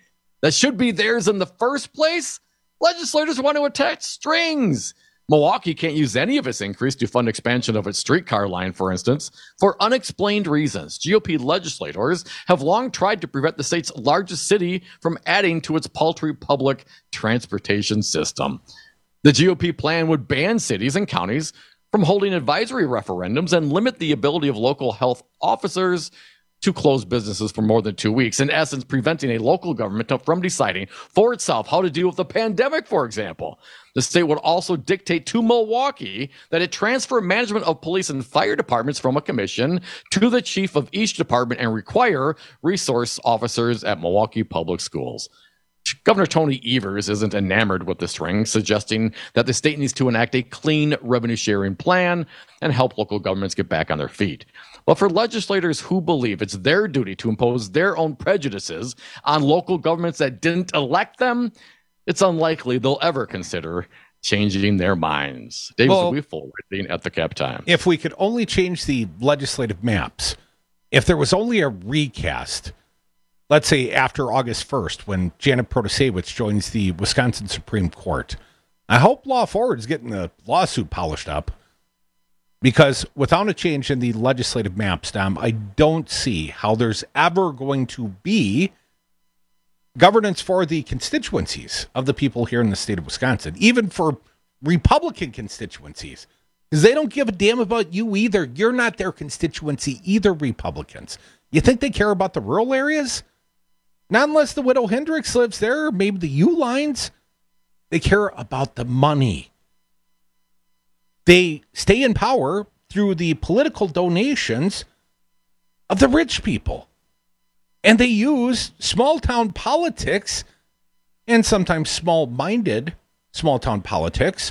that should be theirs in the first place, legislators want to attach strings. Milwaukee can't use any of its increase to fund expansion of its streetcar line, for instance, for unexplained reasons. G O P legislators have long tried to prevent the state's largest city from adding to its paltry public transportation system. The G O P plan would ban cities and counties from holding advisory referendums and limit the ability of local health officers to close businesses for more than two weeks, in essence, preventing a local government from deciding for itself how to deal with the pandemic, for example. The state would also dictate to Milwaukee that it transfer management of police and fire departments from a commission to the chief of each department and require resource officers at Milwaukee Public Schools. Governor Tony Evers isn't enamored with the string, suggesting that the state needs to enact a clean revenue-sharing plan and help local governments get back on their feet. But for legislators who believe it's their duty to impose their own prejudices on local governments that didn't elect them, it's unlikely they'll ever consider changing their minds. Dave well, Zweifel, writing at the Cap Times. If we could only change the legislative maps, if there was only a recast, let's say after August first, when Janet Protasewicz joins the Wisconsin Supreme Court, I hope Law Forward is getting the lawsuit polished up, because without a change in the legislative maps, Dom, I don't see how there's ever going to be governance for the constituencies of the people here in the state of Wisconsin, even for Republican constituencies, because they don't give a damn about you either. You're not their constituency either, Republicans. You think they care about the rural areas? Not unless the widow Hendricks lives there, or maybe the U-Lines. They care about the money. They stay in power through the political donations of the rich people. And they use small-town politics, and sometimes small-minded small-town politics,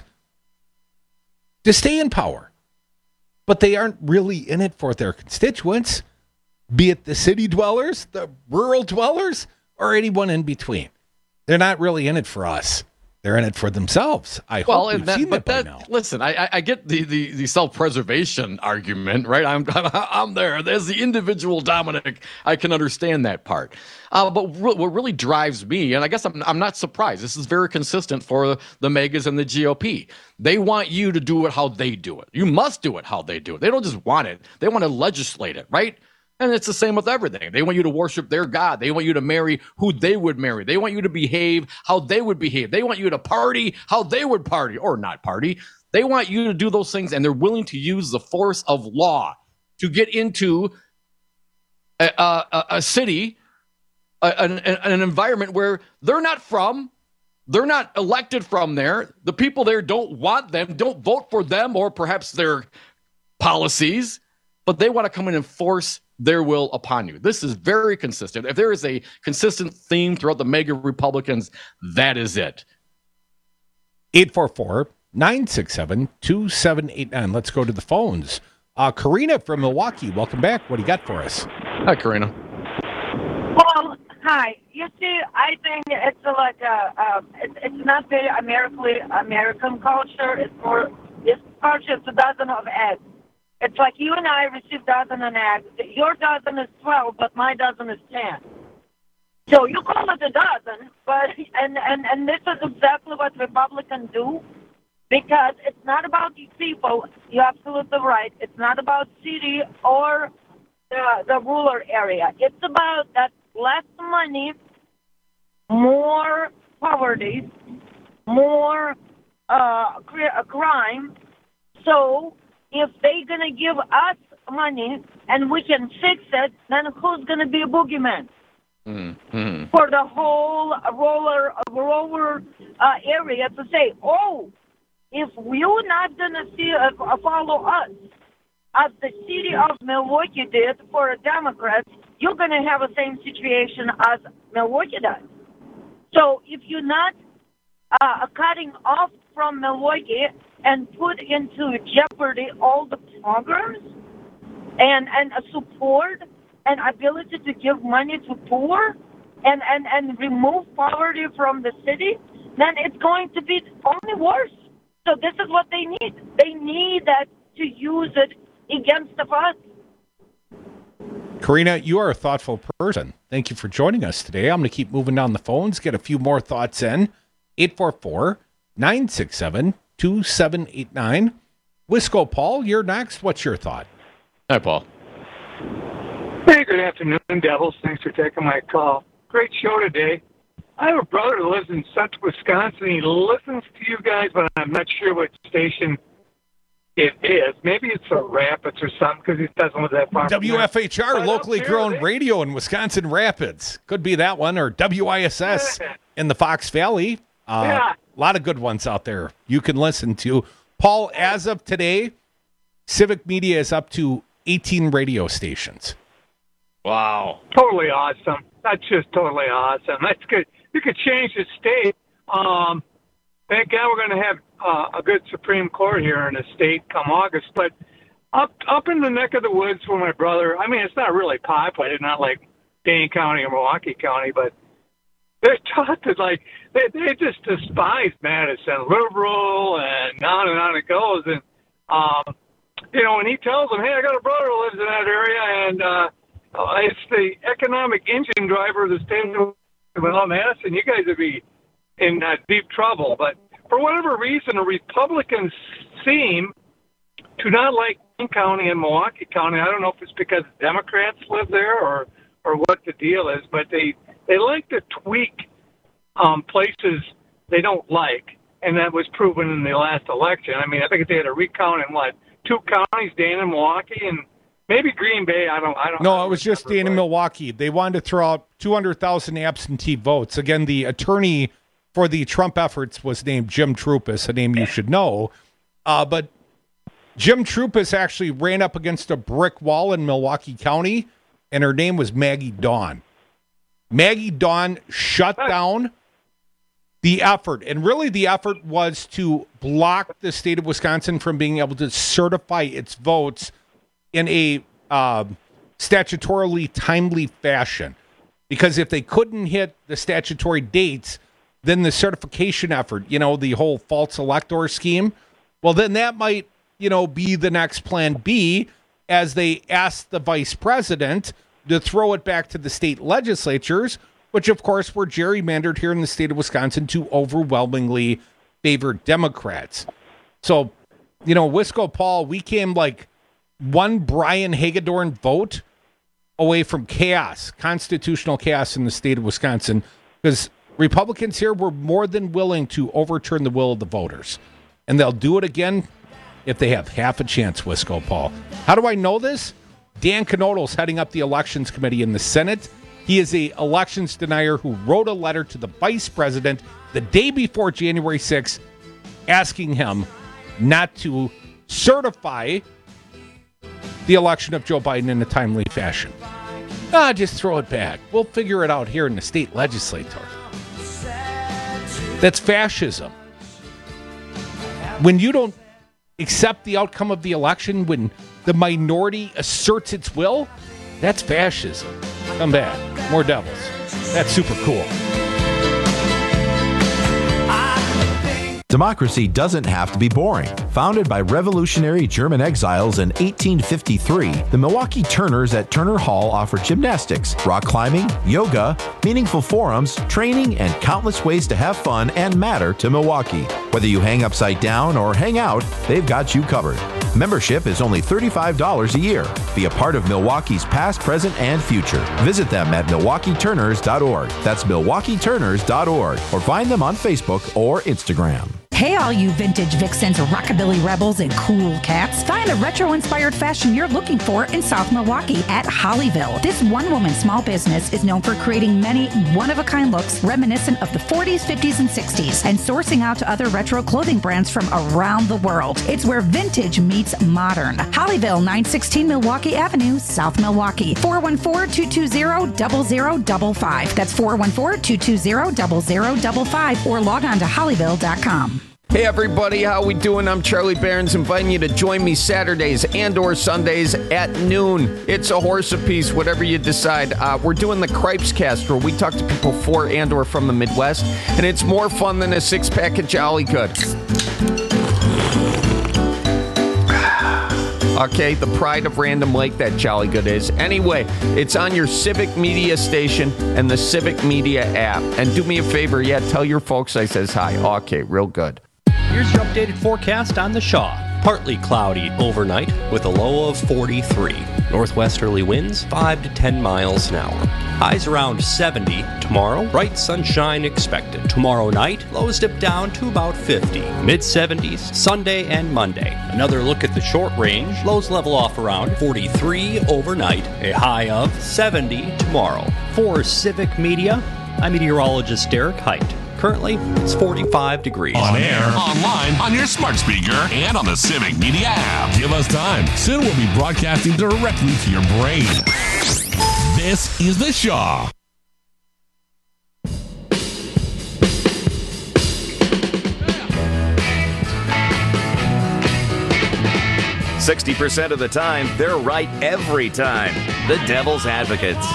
to stay in power. But they aren't really in it for their constituents, be it the city dwellers, the rural dwellers, or anyone in between. They're not really in it for us. They're in it for themselves. I well, hope we've that, seen but that by that, now. Listen, I, I get the, the, the self-preservation argument, right? I'm I'm there. There's the individual Dominic. I can understand that part. Uh, but re- what really drives me, and I guess I'm I'm not surprised. This is very consistent for the megas and the G O P. They want you to do it how they do it. You must do it how they do it. They don't just want it. They want to legislate it, right? And it's the same with everything. They want you to worship their God. They want you to marry who they would marry. They want you to behave how they would behave. They want you to party how they would party, or not party. They want you to do those things, and they're willing to use the force of law to get into a, a, a city, a, an, an environment where they're not from. They're not elected from there. The people there don't want them, don't vote for them, or perhaps their policies, but they want to come in and force their will upon you. This is very consistent. If there is a consistent theme throughout the mega Republicans, that is it. eight four four, nine six seven, two seven eight nine. Let's go to the phones. Uh, Karina from Milwaukee, welcome back. What do you got for us? Hi, Karina. Well, hi. You see, I think it's like a, uh, it's, it's not very American American culture. It's more, this culture is a dozen of eggs. It's like you and I receive dozen of eggs. Your dozen is twelve, but my dozen is ten. So you call it a dozen, but and, and, and this is exactly what Republicans do, because it's not about these people. You're absolutely right. It's not about city or the, the rural area. It's about that less money, more poverty, more uh, crime. So if they're going to give us money and we can fix it, then who's going to be a boogeyman? Mm-hmm. For the whole roller, roller uh, area to say, oh, if you're not going to see uh, follow us, as the city of Milwaukee did for a Democrat, you're going to have the same situation as Milwaukee does. So if you're not uh, cutting off from Milwaukee and put into jeopardy all the programs and, and uh, support and ability to give money to poor and, and, and remove poverty from the city, then it's going to be only worse. So this is what they need. They need that to use it against us. Karina, you are a thoughtful person. Thank you for joining us today. I'm going to keep moving down the phones, get a few more thoughts in. eight four four, nine six seven, two seven eight nine. Wisco Paul, you're next. What's your thought? Hi, Paul. Hey, good afternoon, Devils. Thanks for taking my call. Great show today. I have a brother who lives in central Wisconsin. He listens to you guys, but I'm not sure what station it is. Maybe it's a Rapids or something because he doesn't live that far. W F H R, But locally up grown there, radio in Wisconsin Rapids. Could be that one, or W I S S Yeah. in the Fox Valley. Uh, Yeah. A lot of good ones out there you can listen to. Paul, as of today, Civic Media is up to eighteen radio stations. Wow. Totally awesome. That's just totally awesome. That's good. You could change the state. Um, thank God we're going to have uh, a good Supreme Court here in the state come August. But up up in the neck of the woods for my brother, I mean, it's not really populated, not like Dane County or Milwaukee County, but they're taught that, like, they, they just despise Madison, liberal, and on and on it goes. And, um, you know, when he tells them, hey, I got a brother who lives in that area, and uh, uh, it's the economic engine driver of the state of well, Madison, you guys would be in uh, deep trouble. But for whatever reason, the Republicans seem to not like Dane County and Milwaukee County. I don't know if it's because Democrats live there or, or what the deal is, but they, they like to tweak um, places they don't like, and that was proven in the last election. I mean, I think they had a recount in, what, two counties, Dane and Milwaukee, and maybe Green Bay. I don't. I don't. No, it was just Dane and Milwaukee. They wanted to throw out two hundred thousand absentee votes. Again, the attorney for the Trump efforts was named Jim Trupis, a name you should know. Uh, but Jim Trupis actually ran up against a brick wall in Milwaukee County, and her name was Maggie Dawn. Maggie Dawn shut down the effort, and really the effort was to block the state of Wisconsin from being able to certify its votes in a uh, statutorily timely fashion. Because if they couldn't hit the statutory dates, then the certification effort, you know, the whole false elector scheme, well, then that might, you know, be the next plan B as they ask the vice president to throw it back to the state legislatures, which, of course, were gerrymandered here in the state of Wisconsin to overwhelmingly favor Democrats. So, you know, Wisco Paul, we came like one Brian Hagedorn vote away from chaos, constitutional chaos in the state of Wisconsin, because Republicans here were more than willing to overturn the will of the voters. And they'll do it again if they have half a chance, Wisco Paul. How do I know this? Dan Knodl's heading up the elections committee in the Senate. He is a elections denier who wrote a letter to the vice president the day before January sixth asking him not to certify the election of Joe Biden in a timely fashion. Ah, just throw it back. We'll figure it out here in the state legislature. That's fascism. When you don't accept the outcome of the election, when the minority asserts its will, that's fascism. Come back. More Devils. That's super cool. Democracy doesn't have to be boring. Founded by revolutionary German exiles in eighteen fifty-three, the Milwaukee Turners at Turner Hall offer gymnastics, rock climbing, yoga, meaningful forums, training, and countless ways to have fun and matter to Milwaukee. Whether you hang upside down or hang out, they've got you covered. Membership is only thirty-five dollars a year. Be a part of Milwaukee's past, present, and future. Visit them at milwaukee turners dot org. That's milwaukee turners dot org. Or find them on Facebook or Instagram. Hey, all you vintage vixens, rockabilly rebels, and cool cats. Find the retro-inspired fashion you're looking for in South Milwaukee at Hollyville. This one-woman small business is known for creating many one-of-a-kind looks reminiscent of the forties, fifties, and sixties, and sourcing out to other retro clothing brands from around the world. It's where vintage meets modern. Hollyville, nine sixteen Milwaukee Avenue, South Milwaukee. four one four, two two zero, zero zero five five. That's four one four, two two zero, zero zero five five, or log on to hollyville dot com. Hey everybody, how we doing? I'm Charlie Barons, inviting you to join me Saturdays and or Sundays at noon. It's a horse apiece, whatever you decide. Uh, we're doing the Cripes Cast, where we talk to people for and or from the Midwest, and it's more fun than a six-pack of Jolly Good. Okay, the pride of Random Lake, that jolly good is. Anyway, it's on your Civic Media station and the Civic Media app. And do me a favor, yeah, tell your folks I says hi. Okay, real good. Here's your updated forecast on the Shaw. Partly cloudy overnight with a low of forty-three. Northwesterly winds five to ten miles an hour. Highs around seventy tomorrow. Bright sunshine expected. Tomorrow night, lows dip down to about fifty. mid seventies Sunday and Monday. Another look at the short range. Lows level off around forty-three overnight. A high of seventy tomorrow. For Civic Media, I'm meteorologist Derek Height. Currently, it's forty-five degrees. On air, online, on your smart speaker, and on the Civic Media app. Give us time. Soon we'll be broadcasting directly to your brain. This is The Shaw. sixty percent of the time, they're right every time. The Devil's Advocates.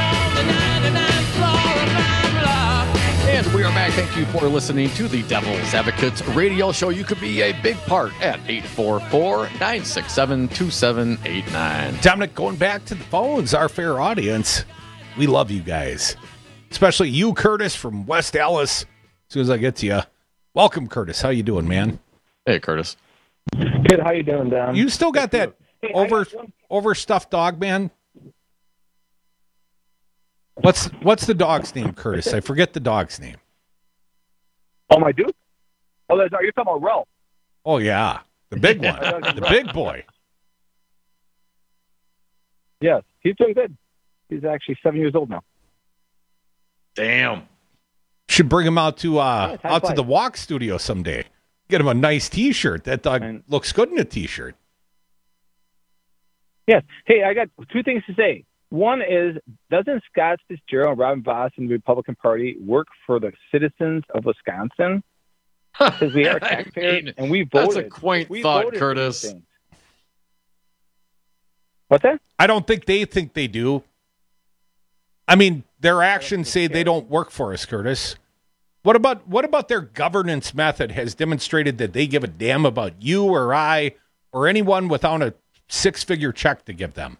And we are back. Thank you for listening to the Devil's Advocates radio show. You could be a big part at eight four four, nine six seven, two seven eight nine. Dominic, going back to the phones, our fair audience, we love you guys. Especially you, Curtis, from West Allis. As soon as I get to you. Welcome, Curtis. How you doing, man? Hey, Curtis. Good. How you doing, Dom? You still got that hey, over one... overstuffed dog, man? What's what's the dog's name, Curtis? I forget the dog's name. Oh, my Duke? Oh, that's, you're talking about Ralph. Oh, yeah. The big one. The big boy. Yes. He's doing good. He's actually seven years old now. Damn. Should bring him out to uh, yeah, out to flight. the walk studio someday. Get him a nice T-shirt. That dog and... looks good in a T-shirt. Yes. Hey, I got two things to say. One is, doesn't Scott Fitzgerald and Robin Voss and the Republican Party work for the citizens of Wisconsin? Because we are taxpayers mean, and we voted. That's a quaint we thought, Curtis. What's that? I don't think they think they do. I mean, their actions say they don't work for us, Curtis. What about what about their governance method has demonstrated that they give a damn about you or I or anyone without a six-figure check to give them?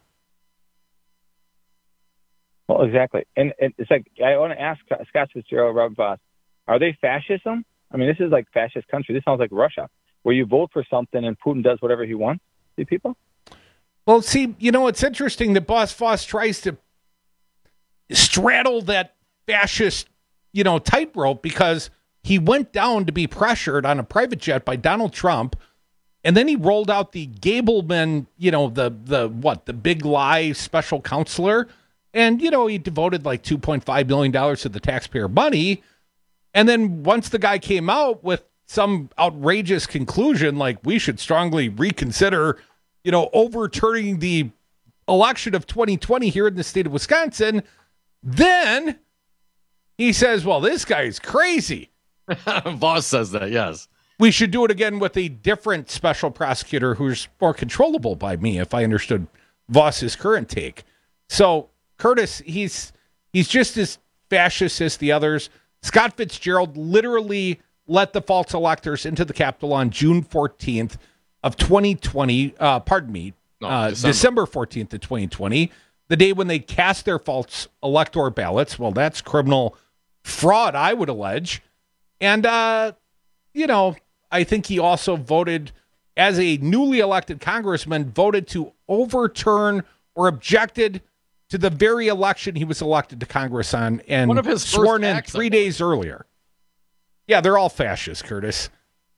Well, exactly. And, and it's like, I want to ask Scott Fitzgerald, Robin Voss, are they fascism? I mean, this is like fascist country. This sounds like Russia, where you vote for something and Putin does whatever he wants to people. Well, see, you know, it's interesting that Boss Voss tries to straddle that fascist, you know, tightrope because he went down to be pressured on a private jet by Donald Trump. And then he rolled out the Gableman, you know, the, the what, the big lie special counselor. And, you know, he devoted like two point five million dollars to the taxpayer money. And then once the guy came out with some outrageous conclusion, like we should strongly reconsider, you know, overturning the election of twenty twenty here in the state of Wisconsin, then he says, well, this guy is crazy. Voss says that, yes. We should do it again with a different special prosecutor who's more controllable by me, if I understood Voss's current take. So, Curtis, he's he's just as fascist as the others. Scott Fitzgerald literally let the false electors into the Capitol on June fourteenth of twenty twenty. Uh, pardon me, no, uh, December. December fourteenth of twenty twenty, the day when they cast their false elector ballots. Well, that's criminal fraud, I would allege. And, uh, you know, I think he also voted, as a newly elected congressman, voted to overturn or objected to the very election he was elected to Congress on and One of his sworn first in acts, three days earlier. Yeah, they're all fascists, Curtis.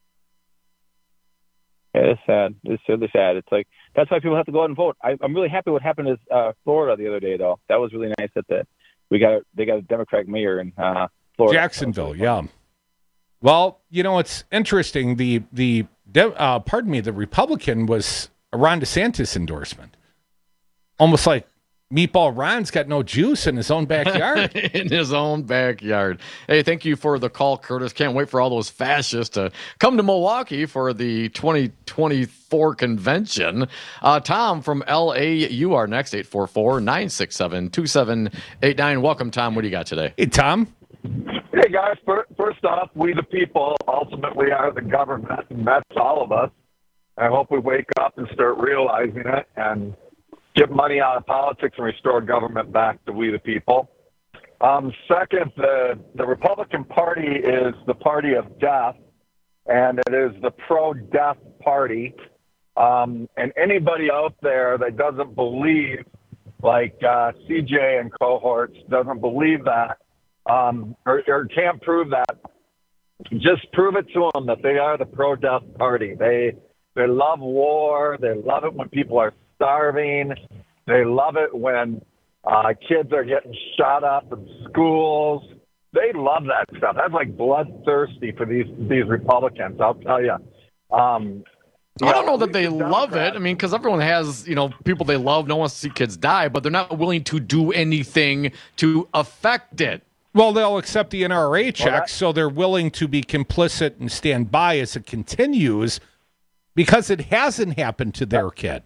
Yeah, it's sad. It's really sad. It's like, that's why people have to go out and vote. I, I'm really happy what happened in uh, Florida the other day, though. That was really nice that the, we got they got a Democratic mayor in uh, Florida. Jacksonville, yeah. Well, you know, it's interesting. The, the uh, pardon me, the Republican was a Ron DeSantis endorsement. Almost like Meatball Ron's got no juice in his own backyard. In his own backyard. Hey, thank you for the call, Curtis. Can't wait for all those fascists to come to Milwaukee for the twenty twenty-four convention. Uh, Tom from L A, you are next, eight four four, nine six seven, two seven eight nine. Welcome, Tom. What do you got today? Hey, Tom. Hey, guys. First off, we the people ultimately are the government, and that's all of us. I hope we wake up and start realizing it and get money out of politics and restore government back to we the people. Um, second, the, the Republican Party is the party of death, and it is the pro-death party. Um, and anybody out there that doesn't believe, like uh, C J and cohorts, doesn't believe that, um, or, or can't prove that, just prove it to them that they are the pro-death party. They they love war. They love it when people are starving. They love it when uh, kids are getting shot up in schools. They love that stuff. That's like bloodthirsty for these these Republicans, I'll tell you. Um, I don't know that they love it. I mean, because everyone has, you know, people they love. No one wants to see kids die, but they're not willing to do anything to affect it. Well, they'll accept the N R A checks, well, that, so they're willing to be complicit and stand by as it continues because it hasn't happened to their kid.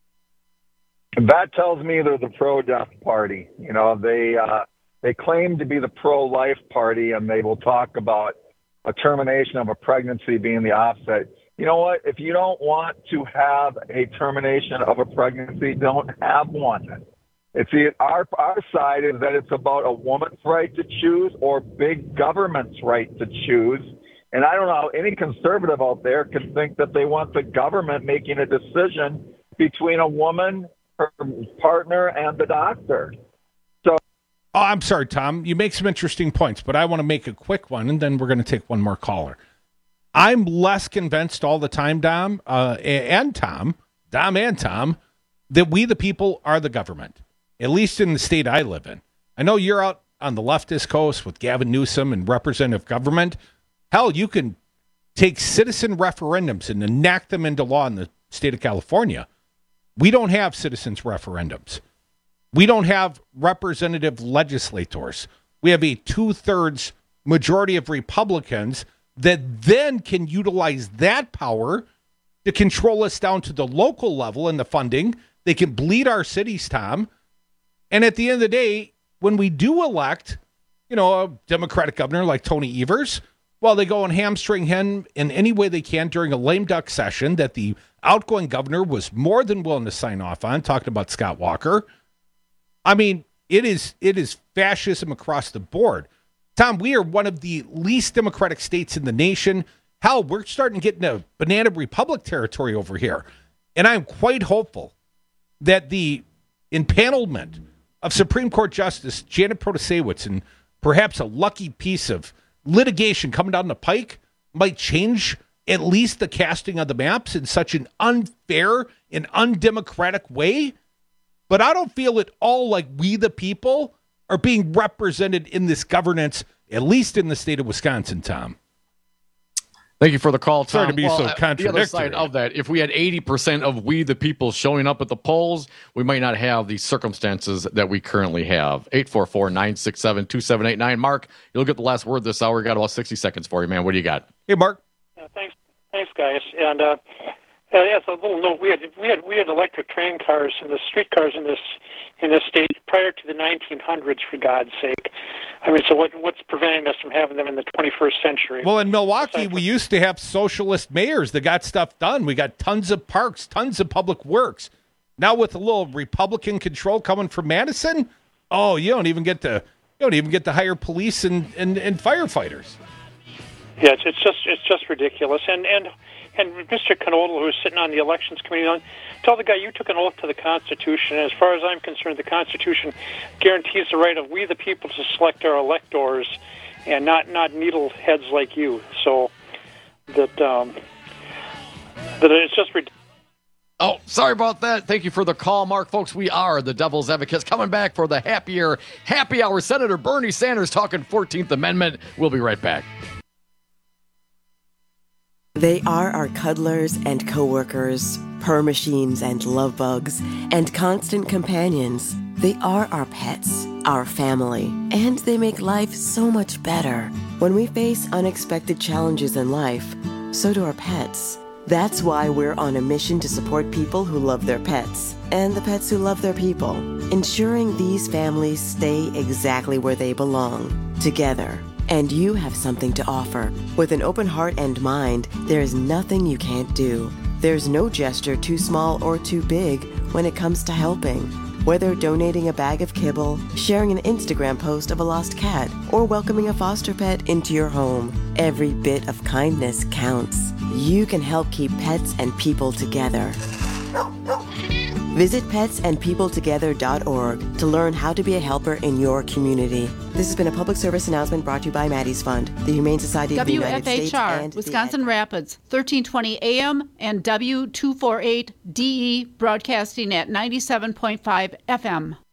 That tells me they're the pro-death party. You know, they uh, they claim to be the pro-life party, and they will talk about a termination of a pregnancy being the offset. You know what? If you don't want to have a termination of a pregnancy, don't have one. It's the, our our side is that it's about a woman's right to choose or big government's right to choose. And I don't know how any conservative out there can think that they want the government making a decision between a woman, her partner, and the doctor. So, oh, I'm sorry, Tom. You make some interesting points, but I want to make a quick one, and then we're going to take one more caller. I'm less convinced all the time, Dom, uh, and Tom, Dom and Tom, that we the people are the government, at least in the state I live in. I know you're out on the leftist coast with Gavin Newsom and representative government. Hell, you can take citizen referendums and enact them into law in the state of California. We don't have citizens referendums. We don't have representative legislators. We have a two-thirds majority of Republicans that then can utilize that power to control us down to the local level in the funding. They can bleed our cities, Tom. And at the end of the day, when we do elect, you know, a Democratic governor like Tony Evers, well, they go and hamstring him in any way they can during a lame duck session that the outgoing governor was more than willing to sign off on, talking about Scott Walker. I mean, it is it is fascism across the board. Tom, we are one of the least democratic states in the nation. Hell, we're starting to get into banana republic territory over here. And I'm quite hopeful that the impanelment of Supreme Court Justice Janet Protasewicz and perhaps a lucky piece of litigation coming down the pike might change at least the casting of the maps in such an unfair and undemocratic way. But I don't feel at all like we the people are being represented in this governance, at least in the state of Wisconsin, Tom. Thank you for the call, Tom. Sorry to be well, so uh, contradictory. The other side of that, if we had eighty percent of we the people showing up at the polls, we might not have the circumstances that we currently have. eight four four, nine six seven, two seven eight nine. Mark, you'll get the last word this hour. We got about sixty seconds for you, man. What do you got? Hey, Mark. Yeah, thanks, thanks, guys. And uh, uh, yeah, so a little note. We had we had we had electric train cars and the streetcars in this in this state prior to the nineteen hundreds. For God's sake, I mean, so what what's preventing us from having them in the twenty-first century? Well, in Milwaukee, we used to have socialist mayors that got stuff done. We got tons of parks, tons of public works. Now with a little Republican control coming from Madison, oh, you don't even get to you don't even get to hire police and, and, and firefighters. Yeah, it's, it's just it's just ridiculous. And and and Mister Knodel, who's sitting on the elections committee, tell the guy you took an oath to the Constitution. And as far as I'm concerned, the Constitution guarantees the right of we the people to select our electors, and not not needleheads like you. So that um, that it's just ridiculous. Oh, sorry about that. Thank you for the call, Mark. Folks, we are the Devil's Advocates. Coming back for the happier happy hour. Senator Bernie Sanders talking fourteenth Amendment. We'll be right back. They are our cuddlers and coworkers, purr machines and love bugs, and constant companions. They are our pets, our family, and they make life so much better. When we face unexpected challenges in life, so do our pets. That's why we're on a mission to support people who love their pets and the pets who love their people, ensuring these families stay exactly where they belong, together. And you have something to offer. With an open heart and mind, there is nothing you can't do. There's no gesture too small or too big when it comes to helping. Whether donating a bag of kibble, sharing an Instagram post of a lost cat, or welcoming a foster pet into your home, every bit of kindness counts. You can help keep pets and people together. Visit pets and people together dot org to learn how to be a helper in your community. This has been a public service announcement brought to you by Maddie's Fund, the Humane Society of the United States, W F H R, and Wisconsin Rapids, thirteen twenty A M and W two forty-eight D E broadcasting at ninety-seven point five F M.